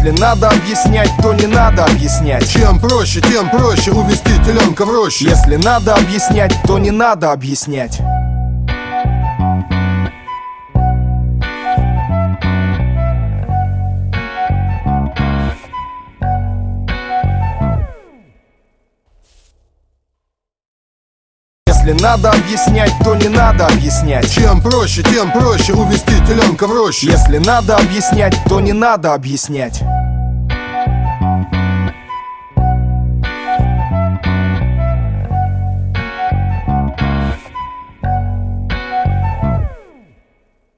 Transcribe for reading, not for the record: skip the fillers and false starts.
Если надо объяснять, то не надо объяснять. Чем проще, тем проще увести теленка в рощу. Если надо объяснять, то не надо объяснять. Если надо объяснять, то не надо объяснять. Чем проще, тем проще увести теленка в рощу. Если надо объяснять, то не надо объяснять.